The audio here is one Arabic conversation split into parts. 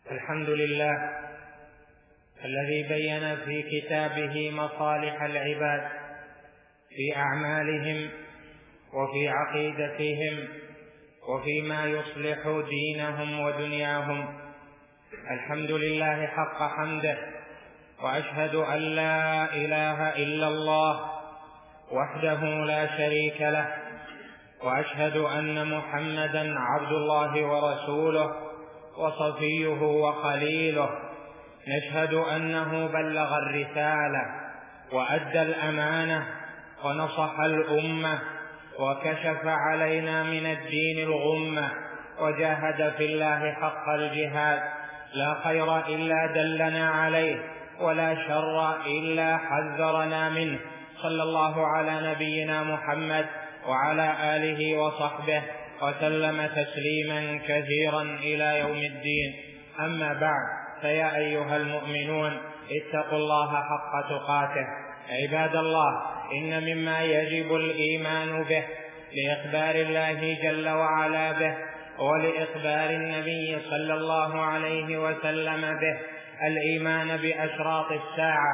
الحمد لله الذي بين في كتابه مصالح العباد في أعمالهم وفي عقيدتهم وفيما يصلح دينهم ودنياهم. الحمد لله حق حمده، وأشهد أن لا إله إلا الله وحده لا شريك له، وأشهد أن محمدا عبد الله ورسوله وصفيه وخليله. نشهد أنه بلغ الرسالة وأدى الأمانة ونصح الأمة وكشف علينا من الدين الغمة، وجاهد في الله حق الجهاد. لا خير إلا دلنا عليه، ولا شر إلا حذرنا منه. صلى الله على نبينا محمد وعلى آله وصحبه وسلم تسليما كثيرا إلى يوم الدين. أما بعد، فيا أيها المؤمنون اتقوا الله حق تقاته. عباد الله، إن مما يجب الإيمان به لإخبار الله جل وعلا به ولإخبار النبي صلى الله عليه وسلم به الإيمان بأشراط الساعة،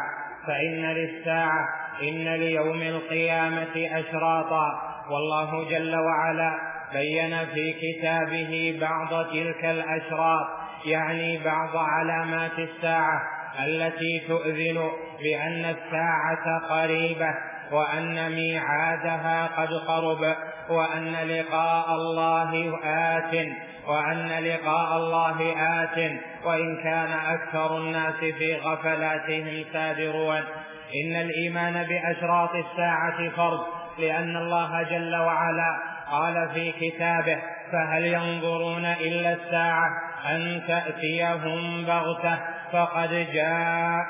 إن ليوم القيامة أشراطا، والله جل وعلا بين في كتابه بعض تلك الأشراط، يعني بعض علامات الساعة التي تؤذن بأن الساعة قريبة، وأن ميعادها قد قرب، وأن لقاء الله آت، وإن كان أكثر الناس في غفلاتهم سابرون. إن الإيمان بأشراط الساعة فرض، لأن الله جل وعلا قال في كتابه: فهل ينظرون إلا الساعة أن تأتيهم بغتة فقد جاء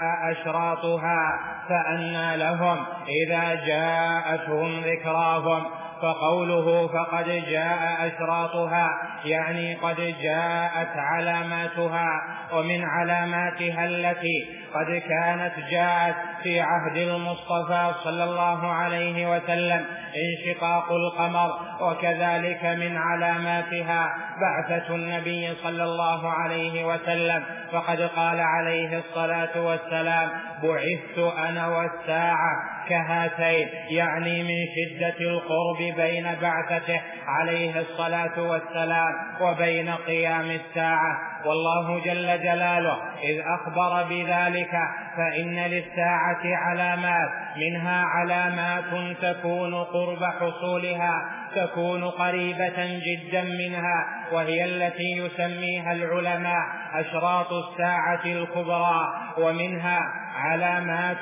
أشراطها فأنى لهم إذا جاءتهم ذكراهم. فقوله فقد جاء أشراطها يعني قد جاءت علاماتها، ومن علاماتها التي قد كانت جاءت في عهد المصطفى صلى الله عليه وسلم انشقاق القمر، وكذلك من علاماتها بعثة النبي صلى الله عليه وسلم، فقد قال عليه الصلاة والسلام: بعثت أنا والساعة كهاتين، يعني من شدة القرب بين بعثته عليه الصلاة والسلام وبين قيام الساعة. والله جل جلاله إذ أخبر بذلك فإن للساعة علامات، منها علامات تكون قرب حصولها، تكون قريبة جدا منها، وهي التي يسميها العلماء أشراط الساعة الكبرى. ومنها علامات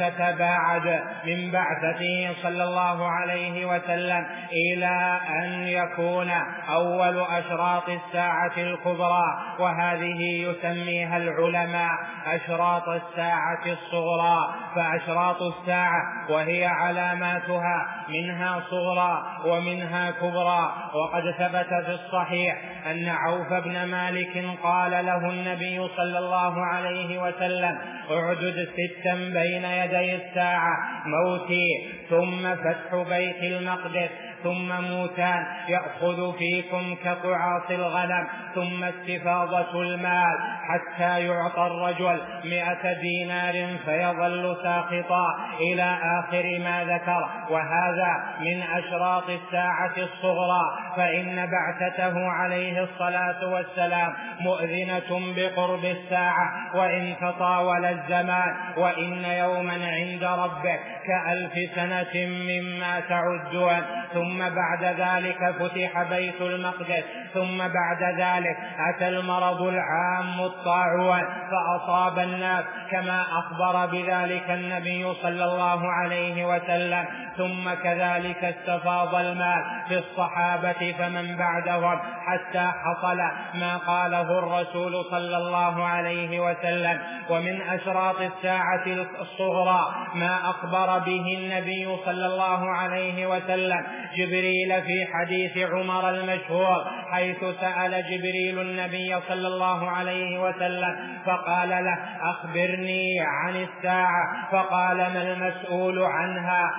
تتباعد من بعثته صلى الله عليه وسلم إلى أن يكون أول أشراط الساعة الكبرى، وهذه يسميها العلماء أشراط الساعة الصغرى. فأشراط الساعة وهي علاماتها منها صغرى ومنها كبرى. وقد ثبت في الصحيح أن عوف بن مالك قال له النبي صلى الله عليه وسلم: اعدد 6 بين يدي الساعة: موتي، ثم فتح بيت المقدس، ثم موتان يأخذ فيكم كقعاص الغنم، ثم استفاضة المال حتى يعطى الرجل 100 دينار فيظل ساخطا، إلى آخر ما ذكر. وهذا من أشراط الساعة الصغرى، فإن بعثته عليه الصلاة والسلام مؤذنة بقرب الساعة وإن تطاول الزمان. وإن يوما عند ربك ك1000 سنة مما تعدون. ثم بعد ذلك فتح بيت المقدس، ثم بعد ذلك أتى المرض العام الطاعون فأصاب الناس كما أخبر بذلك النبي صلى الله عليه وسلم. ثم كذلك استفاض المال في الصحابة فمن بعدهم، حتى حصل ما قاله الرسول صلى الله عليه وسلم. ومن أشراط الساعة الصغرى ما أخبر به النبي صلى الله عليه وسلم جبريل في حديث عمر المشهور، حيث سأل جبريل النبي صلى الله عليه وسلم فقال له: أخبرني عن الساعة. فقال: ما المسؤول عنها بأعلم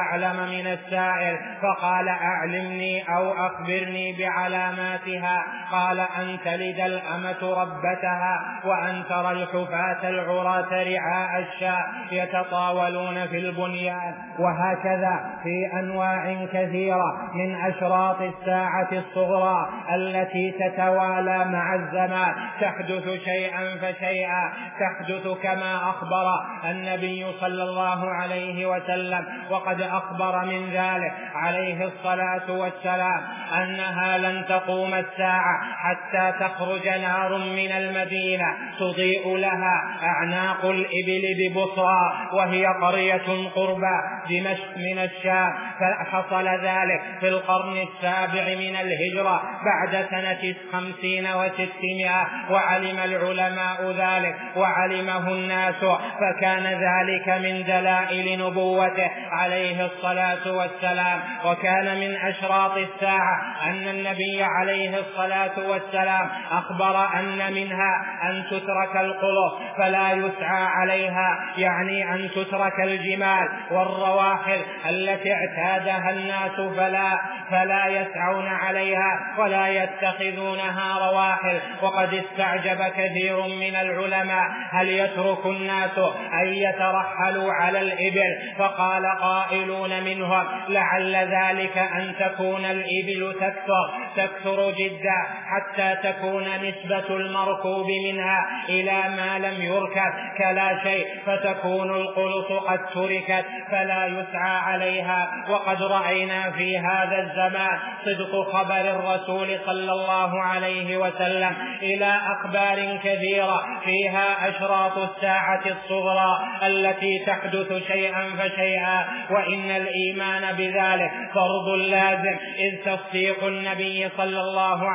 أعلم من السائل فقال أعلمني أو أخبرني بعلاماتها. قال أن تلد الأمة ربتها وأن ترى الحفاة العراة رعاء الشاء يتطاولون في البنيان. وهكذا في أنواع كثيرة من أشراط الساعة الصغرى التي تتوالى مع الزمان، تحدث شيئا فشيئا، تحدث كما أخبر النبي صلى الله عليه وسلم. وقد أخبر من ذلك عليه الصلاة والسلام أنها لن تقوم الساعة حتى تخرج نار من المدينة تضيء لها أعناق الإبل ببصرى، وهي قرية قربى دمشق من الشام. فحصل ذلك في القرن السابع من الهجرة بعد سنة 50 و600، وعلم العلماء ذلك وعلمه الناس، فكان ذلك من دلائل نبوته عليه الصلاة والسلام. وكان من أشراط الساعة أن النبي عليه الصلاة والسلام أخبر أن منها أن تترك القلوب فلا يسعى عليها، يعني أن تترك الجمال والرواحل التي اعتادها الناس فلا يسعون عليها ولا يتخذونها رواحل. وقد استعجب كثير من العلماء هل يترك الناس أن يترحلوا على الإبل؟ فقال قائلون منهم لعل ذلك أن تكون الإبل تكثر جدا حتى تكون نسبة المركوب منها إلى ما لم يركب كلا شيء، فتكون القلص قد تركت فلا يسعى عليها. وقد رأينا في هذا الزمان صدق خبر الرسول صلى الله عليه وسلم إلى أخبار كثيرة فيها أشراط الساعة الصغرى التي تحدث شيئا فشيئا، وإن الإيمان بذلك فرض لازم، إذ تصديق النبي صلى الله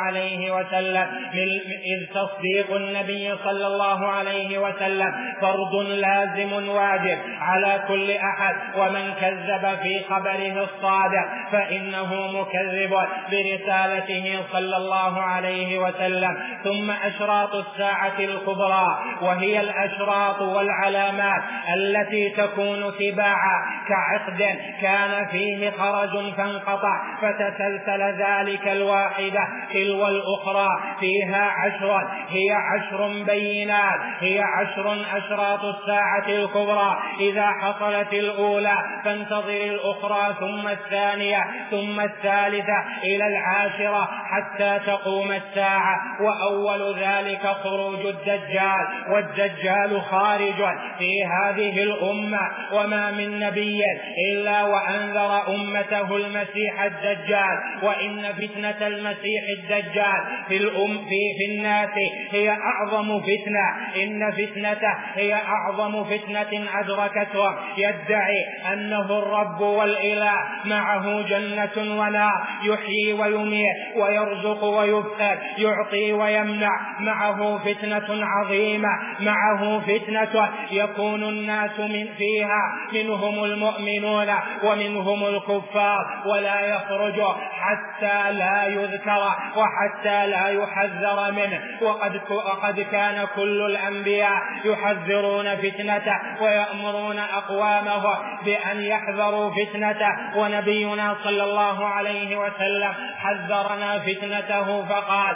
عليه وسلم فرض لازم واجب على كل أحد، ومن كذب في خبره الصادق فإنه مكذب برسالته صلى الله عليه وسلم. ثم أشراط الساعة الكبرى، وهي الأشراط والعلامات التي تكون تباعا كعقد كان فيه خرج فانقطع فتسلسل ذلك الواحدة تلو الأخرى، فيها عشر، هي 10 بينات، هي 10 أشراط الساعة الكبرى. إذا حصلت الأولى فانتظر الأخرى ثم الثانية ثم الثالثة إلى 10 حتى تقوم الساعة. وأول ذلك خروج الدجال، والدجال خارج في هذه الأمة، وما من نبي إلا وأنذر أمته المسيح الدجال. وإن فتنة المسيح الدجال في الناس هي أعظم فتنة، إن فتنته هي أعظم فتنة أدركته. يدعي أنه الرب والإله، معه جنة ونار، يحيي ويميت ويرزق ويبتل، يعطي ويمنع، معه فتنة عظيمة، معه فتنة يكون الناس فيها منهم المؤمنون ومنهم الكفار، ولا يخرج حتى لا يذكر وحتى لا يحذر منه. وقد كان كل الأنبياء يحذرون فتنته ويأمرون أقوامه بأن يحذروا فتنته، ونبينا صلى الله عليه وسلم حذرنا فتنته فقال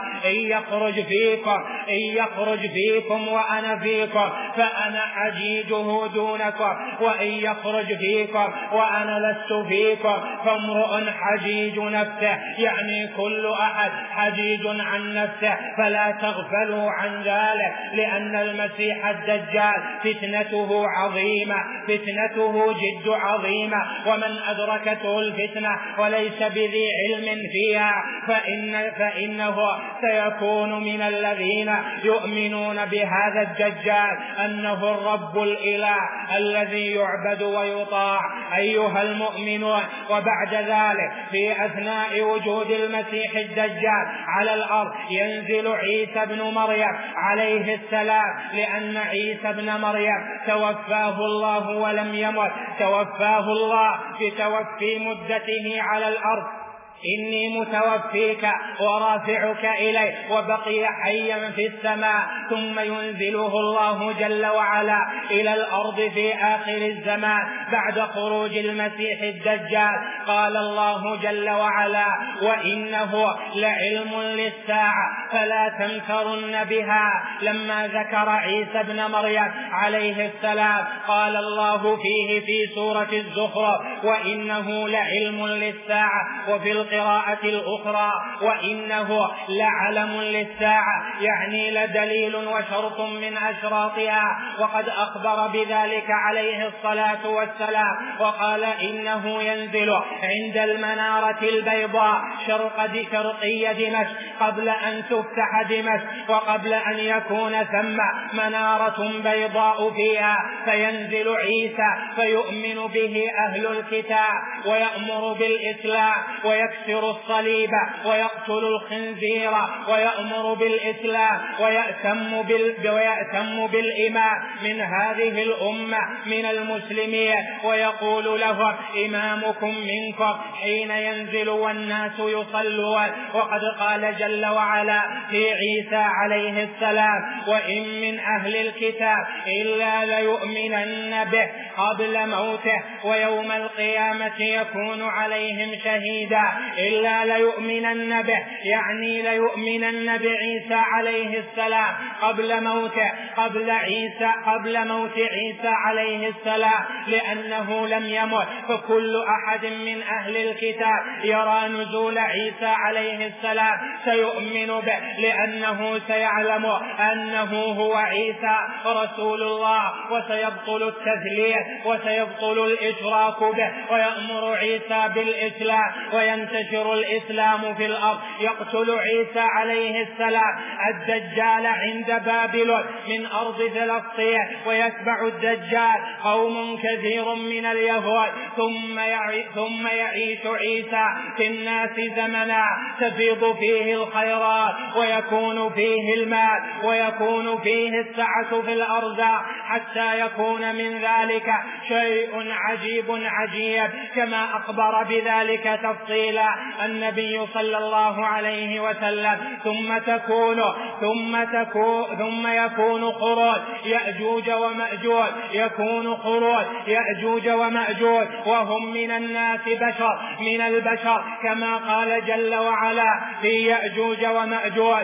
إن يخرج فيكم وأنا فيكم فأنا حجيجه دونكم، وإن يخرج فيكم وأنا لست فيكم فامرؤ حجيج نفسه، يعني كل أحد حجيج عن نفسه، فلا تغفلوا عن ذلك، لأن المسيح الدجال فتنته عظيمة، فتنته جد عظيمة، ومن أدركته الفتنة وليس بذي علم فيها فإنه سيكون من الذين يؤمنون بهذا الدجال أنه الرب الإله الذي يعبد ويطاع. أيها المؤمنون، وبعد ذلك في أثناء وجود المسيح الدجال على الأرض ينزل عيسى بن مريم عليه السلام، لأن عيسى بن مريم توفاه الله ولم يمت، توفاه الله بتوفي مدته على الأرض إني متوفيك ورافعك إلي، وبقي حيا في السماء، ثم ينزله الله جل وعلا إلى الأرض في آخر الزمان بعد خروج المسيح الدجال. قال الله جل وعلا: وإنه لعلم للساعة فلا تمترن بها. لما ذكر عيسى ابن مريم عليه السلام قال الله فيه في سورة الزخرف: وإنه لعلم للساعة، وفي القراءة الأخرى: وإنه لعلم للساعة، يعني لدليل وشرط من أشراطها. وقد أخبر بذلك عليه الصلاة والسلام وقال: إنه ينزل عند المنارة البيضاء شرقي دمشق قبل أن تفتح دمشق، وقبل أن يكون ثم منارة بيضاء فيها، فينزل عيسى فيؤمن به أهل الكتاب ويأمر بالإسلام ويكسر الصليب ويقتل الخنزير ويأمر بالإسلام ويأتم بالإمام من هذه الأمة من المسلمين، ويقول لهم: إمامكم منكم حين ينزل والناس يصلون. وقد قال جل وعلا في عيسى عليه السلام: وإن من أهل الكتاب إلا ليؤمنن به قبل موته ويوم القيامة يكون عليهم شهيدا. إلا ليؤمنن به يعني ليؤمنن بعيسى عليه السلام قبل موته، قبل موت عيسى عليه السلام، لأنه لم يمت. فكل أحد من أهل الكتاب يرى نزول عيسى عليه السلام سيؤمن به، لأنه سيعلم أنه هو عيسى رسول الله، وسيبطل التثليث وسيبطل الإشراك به، ويأمر عيسى بالإسلام وينتشر الإسلام في الأرض. يقتل عيسى عليه السلام الدجال عند بابل من أرض فلسطين، ويتبع الدجال قوم كثير من اليهود، ثم يعيش عيسى في الناس زمنا تفيض فيه الخيرات ويكون فيه المال ويكون فيه السعة في الأرزاق، حتى يكون من ذلك شيء عجيب كما أخبر بذلك تفصيلا النبي صلى الله عليه وسلم: ثم يكون خروج يأجوج ومأجوج، يكون خروج يأجوج ومأجوج وهم من الناس بشر من البشر، كما قال جل وعلا في يأجوج ومأجوج: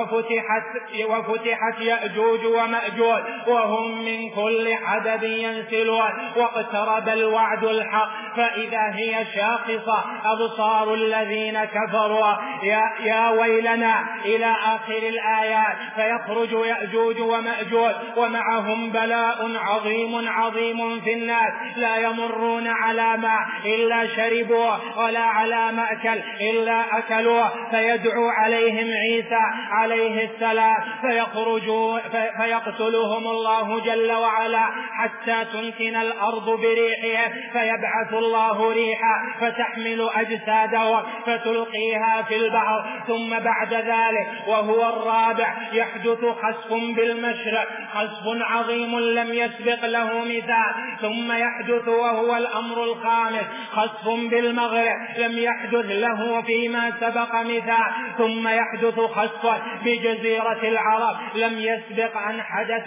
وفتحت يأجوج ومأجوج وهم من كل حدب ينسلون، واقترب الوعد الحق فإذا هي شاخصة أبصار الذين كفروا. يا ويلنا إلى آخر الآيات. فيخرج يأجوج ومأجوج ومعهم بلاء عظيم في الناس، لا يمرون على ماء إلا شربوا ولا على مأكل إلا أكلوا. فيدعو عليهم عيسى عليه السلام فيقتلهم الله جل وعلا حتى تنتن الأرض بريحهم، فيبعث الله ريحا فتحمل أجسادهم فتلقيها في البحر. ثم بعد ذلك وهو الرابع يحدث خسف بالمشرق، خسف عظيم لم يسبق له مثال. ثم يحدث وهو الأمر الخامس خسف بالمغرب لم يحدث له فيما سبق مثال. ثم يحدث خسف بجزيرة العرب لم يسبق أن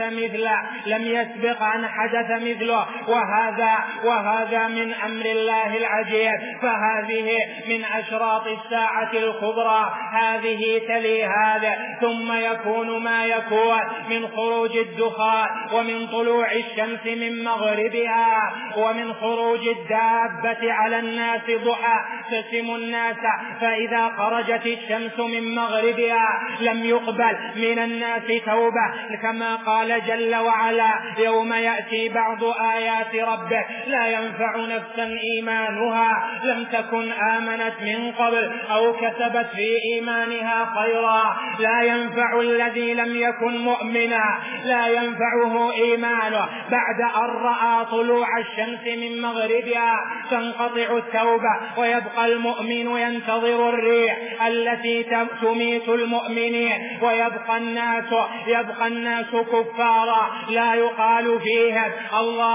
حدث مثله. وهذا من أمر الله العجيب. فهذه من أشراط الساعة الكبرى، هذه تلي هذا. ثم يكون ما يكون من خروج الدخان، ومن طلوع الشمس من مغربها، ومن خروج الدابة على الناس ضحى تسم الناس، فإذا خرجت الشمس من مغربها لم يقبل من الناس توبة، كما قال جل وعلا: يوم يأتي بعض آيات ربك لا ينفع نفسا إيمانها لم تكن آمنت من قبل أو كسبت في إيمانها خيرا. لا ينفع الذي لم يكن مؤمنا، لا ينفعه إيمانه بعد أن رأى طلوع الشمس من مغربها، تنقطع التوبة ويبقى المؤمن ينتظر الريح التي تميت المؤمنين، ويبقى الناس كفارا لا يقال فيهم الله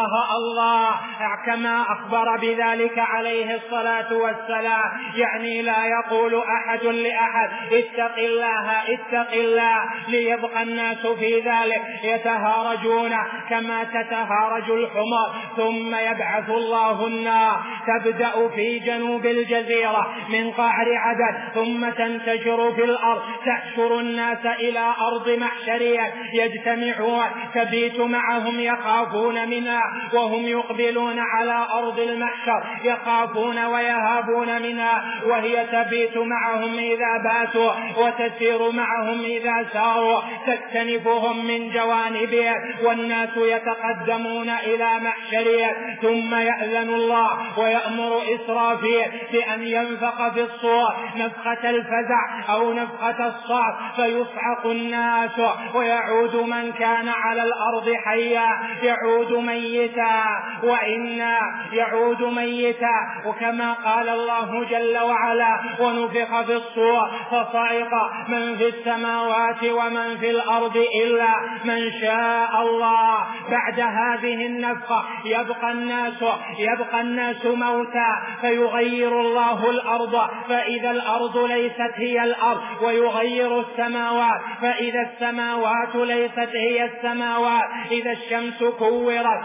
الله كما أخبر بذلك عليه الصلاة والسلام. يعني لا يقول أحد لأحد اتق الله اتق الله ليبقى الناس في ذلك يتهارجون كما تتهارج الحمر. ثم يبعث الله النار تبدأ في جنوب الجزيرة من قعر عدن ثم تنتشر في الأرض تحشر الناس إلى أرض محشرية يجتمعون تبيت معهم يخافون منها وهم يقبلون على أرض المحشر يخافون ويهابون منها وهي تبيت معهم إذا باتوا وتسير معهم إذا ساروا تكتنفهم من جوانبها والناس يتقدمون إلى محشرها. ثم يأذن الله ويأمر إسرافيل بأن ينفخ في الصور نفخة الفزع أو نفخة الصعق فيصعق الناس ويعود من كان على الأرض حيا يعود ميتا وإنا يعود ميتا. وكما قال الله جل وعلا ونفخ في الصور فصعق من في السماوات ومن في الأرض إلا من شاء الله. بعد هذه النفخة يبقى الناس موتى فيغير الله الأرض فإذا الأرض ليست هي الأرض ويغير السماوات فإذا السماوات ليست هي السماوات. إذا الشمس كورت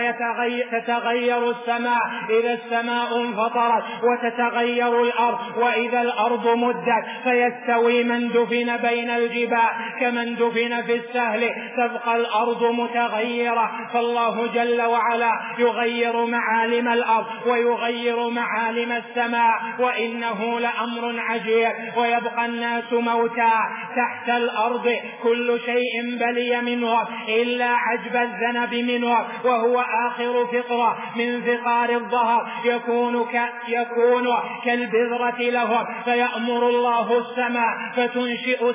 وتتغير السماء إذا السماء انفطرت وتتغير الأرض وإذا الأرض مدت فيستوي من دفن بين الجبال كمن دفن في السهل تبقى الأرض متغيرة. فالله جل وعلا يغير معالم الأرض ويغير معالم السماء وإنه لأمر عجيب. ويبقى الناس موتى تحت الأرض كل شيء بلي منه إلا عجب الذنب منه وهو آخر فقرة من فقار الظهر يكون كالبذرة لهم فيأمر الله السماء فتنشئ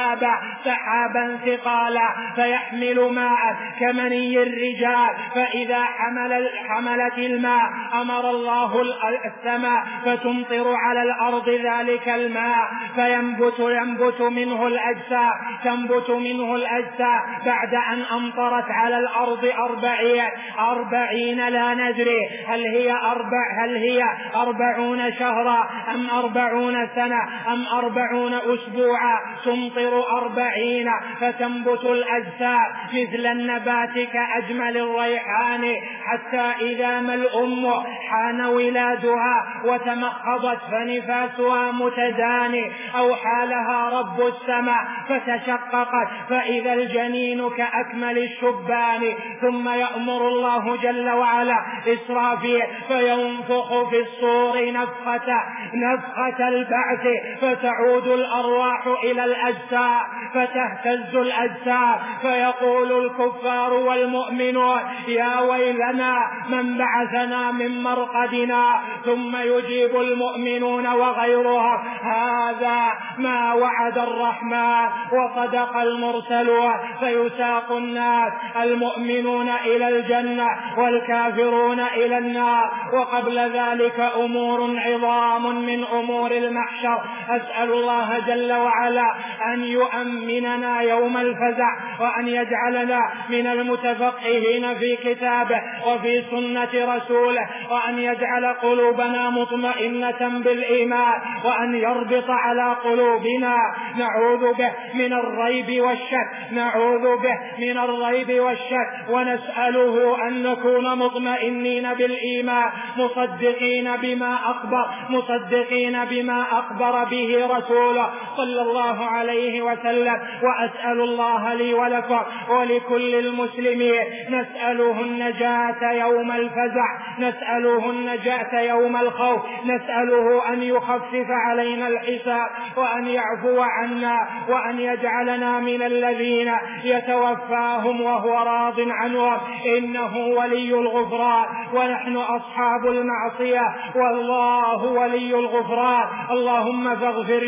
سحابا ثقالا فيحمل ماء كمني الرجال فإذا حملت الماء أمر الله السماء فتمطر على الأرض ذلك الماء تنبت منه الأجسام بعد أن أمطرت على الأرض 40 لا ندري هل هي 40 شهرا أم 40 سنة أم 40 أسبوعا تمطر 40 فتنبت الأجسام مثل النبات كأجمل الريحان حتى إذا ما الأم حان ولادها وتمخضت فنفاسها متداني أو حالها رب السماء فتشققت فإذا الجنين كأكمل الشبان. ثم يأمر الله جل وعلا إسرافيل فينفخ في الصور نفخة البعث فتعود الأرواح إلى الأجسام فتهتز الأجسام فيقول الكفار والمؤمنون يا ويلنا من بعثنا من مرقدنا. ثم يجيب المؤمنون وغيرهم هذا ما وعد الرحمن وصدق المرسلون فيساق الناس المؤمنون إلى الجنة والكافرون إلى النار. وقبل ذلك أمور عظام من أمور المحشر أسأل الله جل وعلا أن يؤمننا يوم الفزع وأن يجعلنا من المتفقهين في كتابه وفي سنة رسوله وأن يجعل قلوبنا مطمئنة بالإيمان وأن يربط على قلوبنا نعوذ به من الريب والشك ونسأله أن نكون مطمئنين بالإيمان مصدقين بما أخبر به رسوله صلى الله عليه وسلم. وأسأل الله لي ولكم ولكل المسلمين نسأله النجاة يوم الفزع نسأله النجاة يوم الخوف نسأله أن يخفف علينا الحساب وأن يعفو عنا وأن يجعلنا من الذين يتوفاهم وهو راض عنهم إنه ولي الغفران ونحن أصحاب المعصية والله ولي الغفران. اللهم فاغفر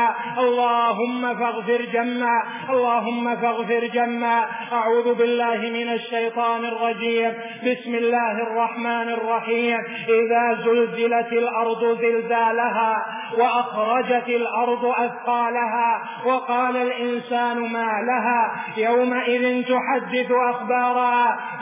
جما. أعوذ بالله من الشيطان الرجيم. بسم الله الرحمن الرحيم. إذا زلزلت الأرض زلزالها وأخرجت الأرض أثقالها وقال الإنسان ما لها يومئذ تحدث أخبارها بأن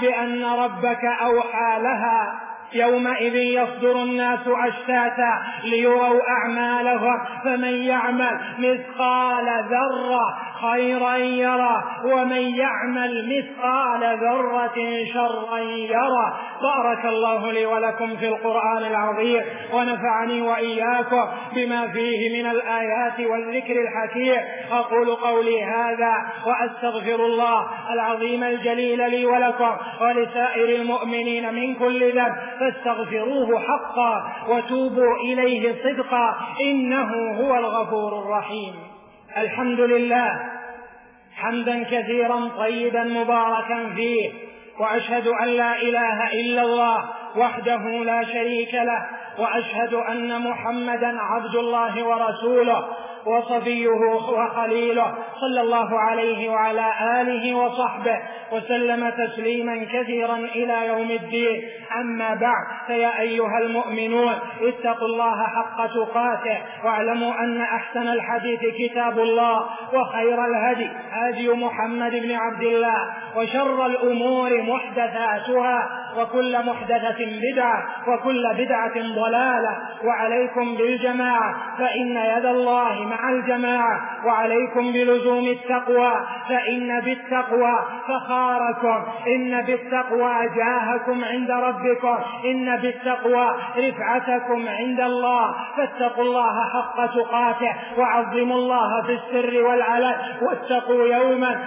ربك أوحى لها يومئذ يصدر الناس أشتاتا ليروا أعمالهم فمن يعمل مثقال ذرة خيرا يره ومن يعمل مثقال ذرة شرا يره. بارك الله لي ولكم في القرآن العظيم، ونفعني وإياكم بما فيه من الآيات والذكر الحكيم. أقول قولي هذا وأستغفر الله العظيم الجليل لي ولكم ولسائر المؤمنين من كل ذنب، فاستغفروه حقا وتوبوا إليه صدقا، إنه هو الغفور الرحيم. الحمد لله حمدا كثيرا طيبا مباركا فيه، وأشهد أن لا إله إلا الله وحده لا شريك له، وأشهد أن محمدا عبد الله ورسوله وصفيه وخليله، صلى الله عليه وعلى آله وصحبه وسلم تسليما كثيرا إلى يوم الدين. أما بعد، فيا أيها المؤمنون اتقوا الله حق تقاته، واعلموا أن أحسن الحديث كتاب الله، وخير الهدي هدي محمد بن عبد الله، وشر الأمور محدثاتها، وكل محدثة بدعة، وكل بدعة ضلالة. وعليكم بالجماعة فإن يد الله مع الجماعة، وعليكم بلزوم التقوى فإن بالتقوى فخاركم، إن بالتقوى جاهكم عند ربكم، إن بالتقوى رفعتكم عند الله. فاتقوا الله حق تقاته، وعظموا الله في السر والعلن، واتقوا يوما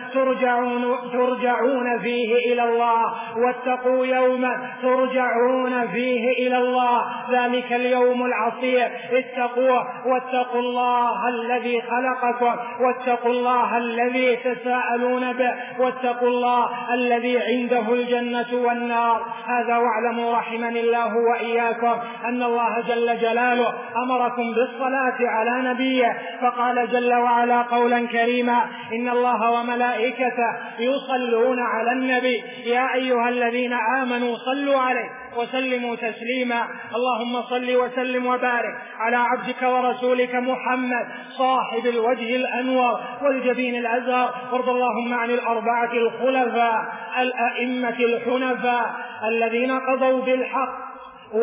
ترجعون فيه إلى الله، واتقوا يوما ترجعون فيه إلى الله، ذلك اليوم العصيب. اتقوه واتقوا الله الذي خلقكم، واتقوا الله الذي تساءلون به، واتقوا الله الذي عنده الجنة والنار. هذا واعلموا رحمني الله وإياكم أن الله جل جلاله أمركم بالصلاة على نبيه، فقال جل وعلا قولا كريما: إن الله وملائكته يصلون على النبي يا أيها الذين آمنوا صلوا عليه وسلموا تسليما. اللهم صل وسلم وبارك على عبدك ورسولك محمد صاحب الوجه الأنور والجبين الأزهر، وارض اللهم عن الأربعة الخلفاء الأئمة الحنفاء الذين قضوا بالحق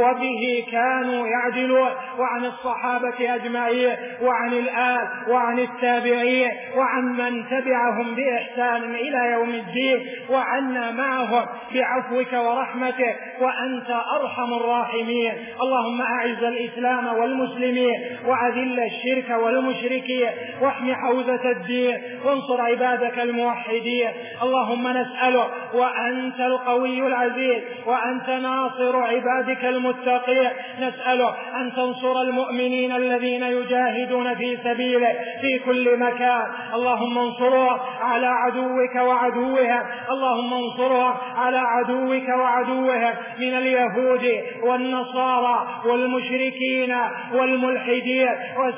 وبه كانوا يعدلون، وعن الصحابة أجمعين، وعن الآل، وعن التابعين، وعن من تبعهم بإحسان إلى يوم الدين، وعنا معهم بعفوك ورحمتك، وأنت أرحم الراحمين. اللهم أعز الإسلام والمسلمين، وأذل الشرك والمشركين، واحم حوزة الدين، وانصر عبادك الموحدين. اللهم نسألك وأنت القوي العزيز، وأنت ناصر عبادك المتقين، نسأله أن تنصر المؤمنين الذين يجاهدون في سبيله في كل مكان. اللهم انصرهم على عدوك وعدوهم، اللهم انصرهم على عدوك وعدوهم من اليهود والنصارى والمشركين والملحدين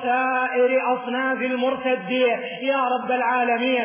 وسائر أصناف المرتدين يا رب العالمين.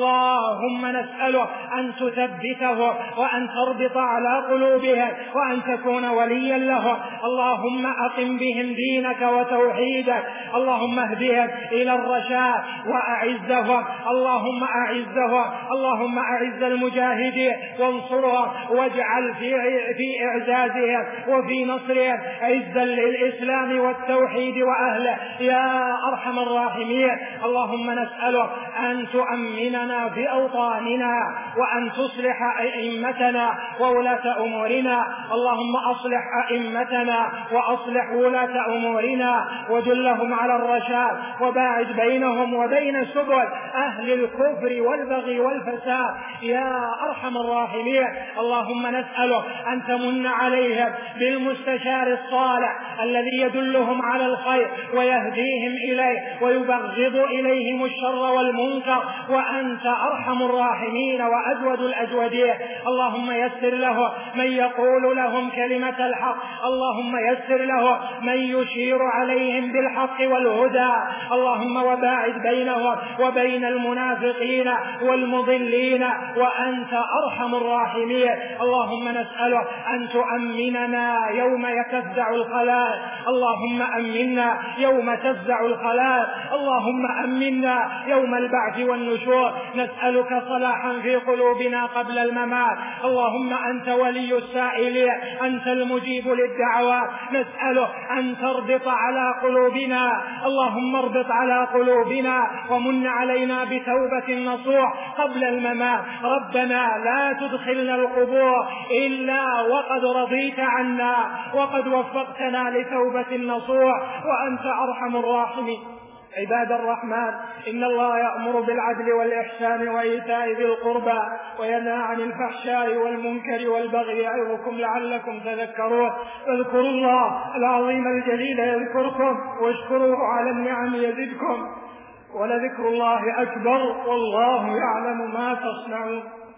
اللهم نسأله أن تثبته، وأن تربط على قلوبهم، وأن تكون وليا لهم. اللهم أقم بهم دينك وتوحيدك، اللهم اهدهم إلى الرشاد وأعزهم، اللهم أعزهم، اللهم أعز المجاهدين وانصرهم، واجعل في إعزازهم وفي نصرهم عزا للإسلام والتوحيد وأهله يا أرحم الراحمين. اللهم نسألك أن تؤمننا في أوطاننا، وأن تصلح أئمتنا وولاة أمورنا. اللهم أصلح أئمتنا وأصلح ولاة أمورنا، ودلهم على الرشاد، وباعد بينهم وبين سبل أهل الكفر والبغي والفساد يا أرحم الراحمين. اللهم نسألك أن تمن عليهم بالمستشار الصالح الذي يدلهم على الخير ويهديهم إليه ويبغض إليهم الشر والمنكر، وأنت أرحم الراحمين وأجود الأجودين. اللهم يسر له من يقول لهم كلمة الحق اللهم يسر له من يشير عليهم بالحق والهدى، اللهم وباعد بينهم وبين المنافقين والمضلين وأنت أرحم الراحمين. اللهم نسألك أن تؤمننا يوم تفزع الخلائق، اللهم أمنا يوم تفزع الخلائق، اللهم أمنا يوم البعث والنشور. نسألك صلاحا في قلوبنا قبل الممات، اللهم أنت ولي السائلين، أنت المجيب للدعوات. نسألك أن تربط على قلوبنا، اللهم اربط على قلوبنا ومن علينا بتوبة نصوح قبل الممات. ربنا لا تدخلنا القبور إلا وقد رضيت عنا وقد وفقتنا لتوبة نصوح وأنت أرحم الراحمين. عباد الرحمن، إن الله يأمر بالعدل والإحسان وإيتاء ذي القربى وينهى عن الفحشاء والمنكر والبغي يعظكم لعلكم تذكرون. فاذكروا الله العظيم الجليل يذكركم واشكروه على النعم يزدكم ولذكر الله أكبر والله يعلم ما تصنعون.